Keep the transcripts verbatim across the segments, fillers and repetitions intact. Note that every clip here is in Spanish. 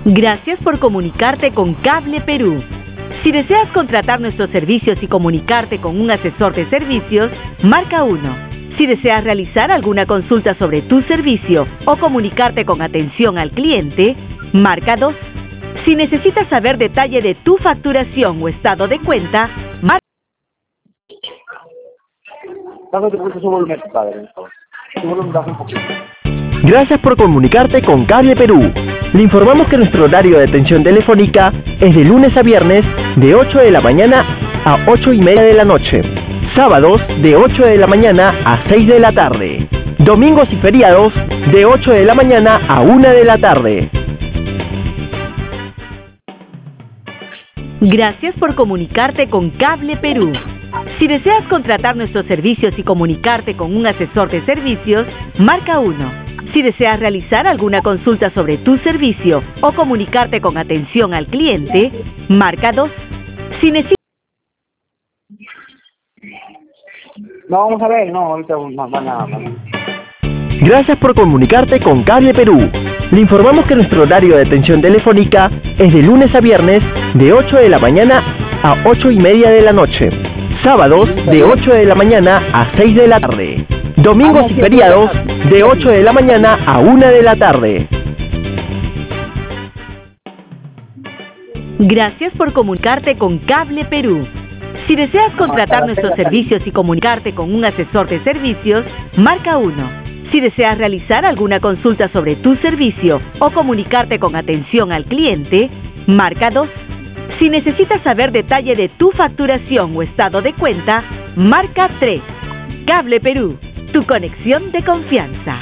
Gracias por comunicarte con Cable Perú. Si deseas contratar nuestros servicios y comunicarte con un asesor de servicios, marca uno. Si deseas realizar alguna consulta sobre tu servicio o comunicarte con atención al cliente, marca dos. Si necesitas saber detalle de tu facturación o estado de cuenta, marca... Gracias por comunicarte con Cable Perú. Le informamos que nuestro horario de atención telefónica es de lunes a viernes de ocho de la mañana a ocho y media de la noche. Sábados de ocho de la mañana a seis de la tarde. Domingos y feriados de ocho de la mañana a una de la tarde. Gracias por comunicarte con Cable Perú. Si deseas contratar nuestros servicios y comunicarte con un asesor de servicios, marca uno. Si deseas realizar alguna consulta sobre tu servicio o comunicarte con atención al cliente, marca dos. Si necesitas... No, vamos a ver, no, ahorita no, no, nada, no. Gracias por comunicarte con Cable Perú. Le informamos que nuestro horario de atención telefónica es de lunes a viernes de ocho de la mañana a ocho y media de la noche. Sábados de ocho de la mañana a seis de la tarde. Domingos y feriados de ocho de la mañana a una de la tarde. Gracias por comunicarte con Cable Perú. Si deseas contratar nuestros servicios y comunicarte con un asesor de servicios, marca uno. Si deseas realizar alguna consulta sobre tu servicio o comunicarte con atención al cliente, marca dos. Si necesitas saber detalle de tu facturación o estado de cuenta, marca tres. Cable Perú, tu conexión de confianza.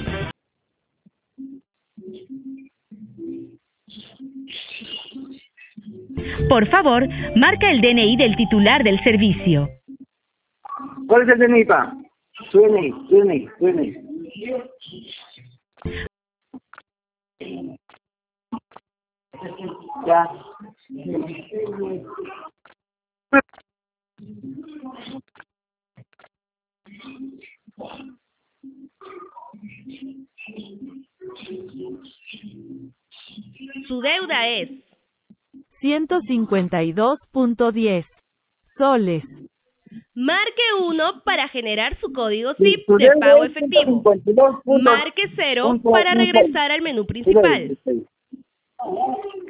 Por favor, marca el D N I del titular del servicio. ¿Cuál es el D N I, pa? Su D N I, su D N I, su D N I. Ya. Su deuda es ciento cincuenta y dos punto diez soles. Marque uno para generar su código S I P de pago efectivo. Marque cero para regresar al menú principal.